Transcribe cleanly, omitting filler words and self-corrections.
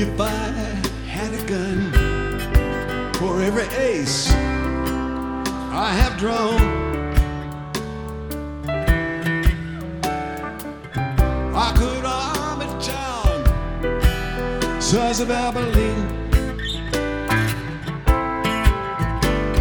If I had a gun for every ace I have drawn, I could arm a town size of Abilene